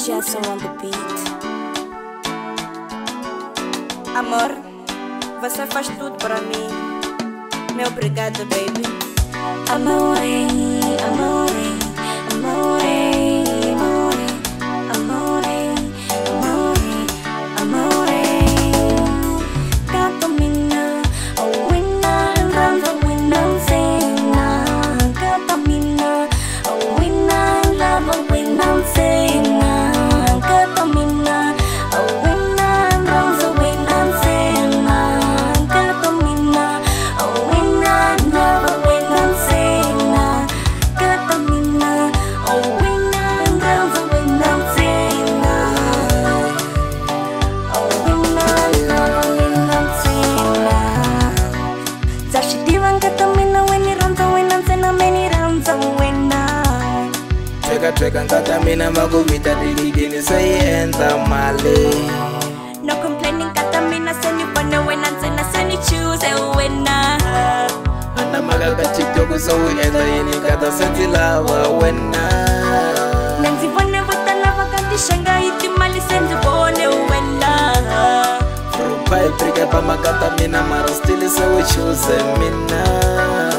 Jason on the beat. Amor, você faz tudo para mim. Meu obrigado, baby. Amore, amore, amore, amore, amore, amore, amore. Kata mina, oh winna, ranza winna, sena. Kata mina, oh winna, lava winna, sena. Kata mina, oh winna, ranza winna, sena. Kata mina, oh winna, lava winna, sena. Kata mina, oh winna, ranza winna, sena. Oh winna, lava winna, sena. Zashidivan kata mina, weni ranza winna, sena, meni ranza winna. Treka nkata mina makuvita dilidini sayiendla mali. No complaining, kata mina seni bana wena ntsena seni choose wena. Ana maka ka TikTok so u endla yini nkata se ndzi lava wena. Na ndzi vone vo tala va ka tixanga hi timali se ndzi vone wena. From Pipe Trika pa makata mina mara still se u choose mina.